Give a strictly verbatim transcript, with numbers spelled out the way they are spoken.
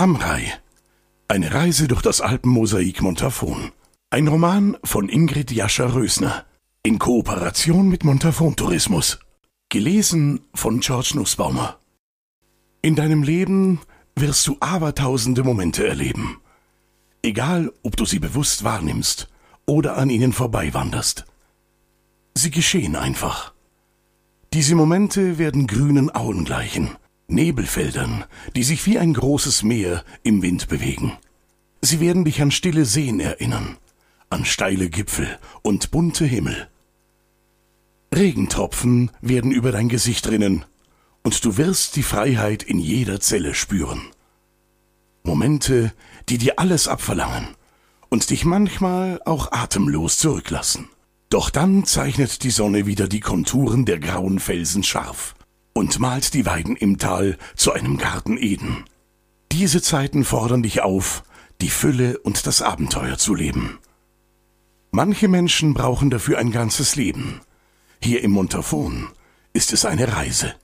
Amrei. Eine Reise durch das Alpenmosaik Montafon. Ein Roman von Ingrid Jascha-Rösner. In Kooperation mit Montafon Tourismus. Gelesen von George Nussbaumer. In deinem Leben wirst du abertausende Momente erleben. Egal, ob du sie bewusst wahrnimmst oder an ihnen vorbeiwanderst. Sie geschehen einfach. Diese Momente werden grünen Auen gleichen, Nebelfeldern, die sich wie ein großes Meer im Wind bewegen. Sie werden dich an stille Seen erinnern, an steile Gipfel und bunte Himmel. Regentropfen werden über dein Gesicht rinnen, und du wirst die Freiheit in jeder Zelle spüren. Momente, die dir alles abverlangen und dich manchmal auch atemlos zurücklassen. Doch dann zeichnet die Sonne wieder die Konturen der grauen Felsen scharf und malt die Weiden im Tal zu einem Garten Eden. Diese Zeiten fordern dich auf, die Fülle und das Abenteuer zu leben. Manche Menschen brauchen dafür ein ganzes Leben. Hier im Montafon ist es eine Reise.